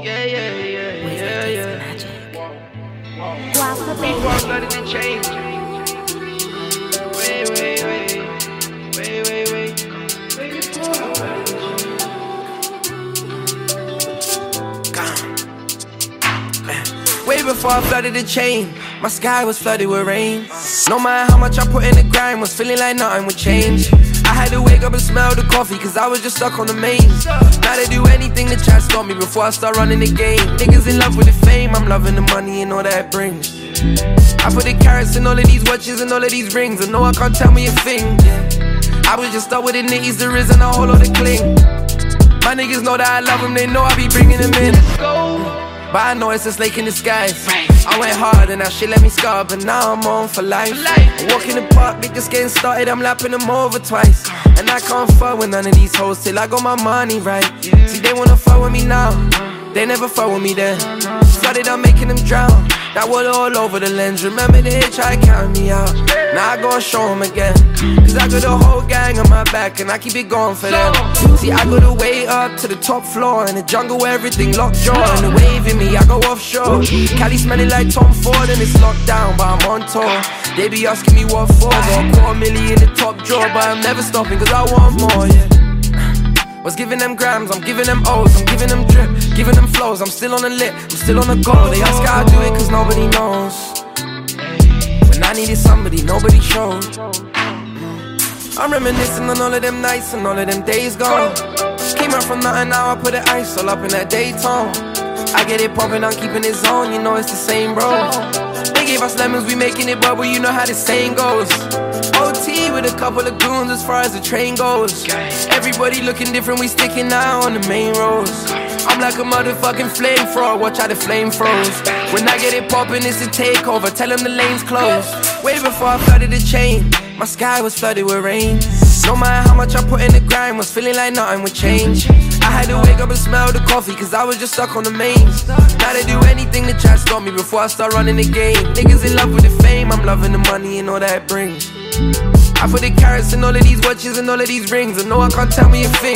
Before I started to change. Way before I flooded the chain, my sky was flooded with rain. No matter how much I put in the grind, was feeling like nothing would change. I had to wake up and smell the coffee, cause I was just stuck on the mains. Now they do anything to try to stop me before I start running the game. Niggas in love with the fame, I'm loving the money and all that it brings. I put the carrots in all of these watches and all of these rings, and no one can't tell me a thing. I was just stuck with the nitties, the riz and a whole lot of cling. My niggas know that I love them, they know I be bringing them in. But I know it's just lake in the skies. I went hard and now shit let me scar, but now I'm on for life. I walk in the park, they just getting started, I'm lapping them over twice. And I can't fuck with none of these hoes till I got my money right. See, they wanna fuck with me now, they never fuck with me then. Flooded, I'm making them drown. That water all over the lens. Remember they try to count me out. Now I go and show them again, cause I got the whole gang on my back and I keep it going for them. See, I got the way up to the top floor in the jungle where everything locked jaw. And the wave in me, I go offshore. Cali smelling like Tom Ford and it's locked down, but I'm on tour. They be asking me what for, got $250,000 in the top drawer, but I'm never stopping cause I want more, yeah. Was giving them grams, I'm giving them O's, I'm giving them drip, giving them flows. I'm still on the lit, I'm still on the go. They ask how I do it cause nobody knows. When I needed somebody, nobody showed. I'm reminiscing on all of them nights and all of them days gone. Came out from nothing, now I put the ice all up in that Daytona. I get it pumping, I'm keeping it zone, you know it's the same, bro. They gave us lemons, we making it bubble, you know how the saying goes. OT with a couple of goons as far as the train goes. Everybody looking different, we sticking now on the main roads. I'm like a motherfucking flamethrower, watch how the flame froze. When I get it poppin', it's a takeover, tell them the lane's closed. Way before I flooded the chain, my sky was flooded with rain. No matter how much I put in the grind, was feeling like nothing would change. I had to wake up and smell the coffee, cause I was just stuck on the mains. Now they do anything to try to stop me before I start running the game. Niggas in love with the fame, I'm loving the money and all that it brings. I put the carrots in all of these watches and all of these rings, and no one can't tell me a thing.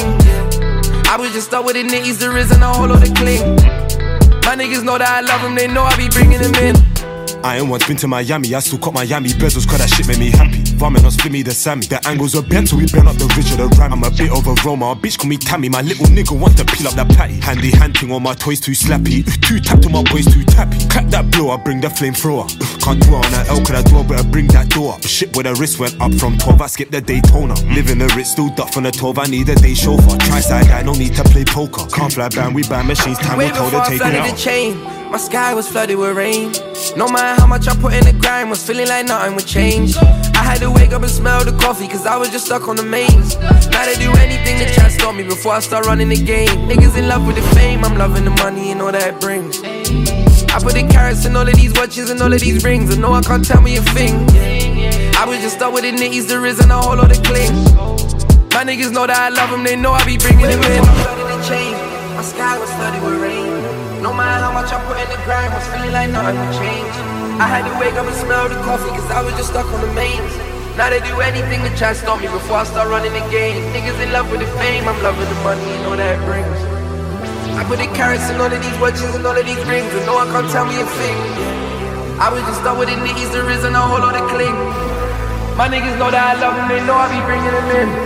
I was just stuck with the nitties, the riz and a whole lot of cling. My niggas know that I love them, they know I be bringing them in. I ain't once been to Miami, I still caught Miami bezels, cause that shit made me happy. Varmin us me the Sammy, the angles are bent, so we bent up the ridge of the ram. I'm a bit of a Roma, a bitch call me Tammy, my little nigga wants to peel up that patty. Handy hand thing on my toys too slappy, too tapped on my boys too tappy. Clap that blow, I bring the flamethrower. Can't do it on that L, cause I do it, better bring that door up. Shit where the wrist went up from 12, I skipped the Daytona. Living the Ritz, still duck from the 12, I need a day chauffeur. Tri-side guy, no need to play poker. Can't fly band, we buy machines, time will tell the taking out. The chain, my sky was flooded with rain. No matter how much I put in the grind, was feeling like nothing would change. I had to wake up and smell the coffee, cause I was just stuck on the mains. Now they do anything to try to stop me before I start running the game. Niggas in love with the fame, I'm loving the money and all that it brings. I put the carrots in all of these watches and all of these rings, and no one can't tell me a thing. I was just stuck with the nitties, the riz and a whole lot of cling. My niggas know that I love them, they know I be bringing them in. My sky was flooded with rain. No matter how much I put in the grind, was feeling like nothing would change. I had to wake up and smell the coffee, cause I was just stuck on the mains. Now they do anything to try to stop me before I start running the game. Niggas in love with the fame, I'm loving the money and all that it brings. I put the carrots in all of these watches and all of these rings, and no one can't tell me a thing. I was just stuck with the nitties, the riz and a whole lot of cling. My niggas know that I love them, they know I be bringing them in.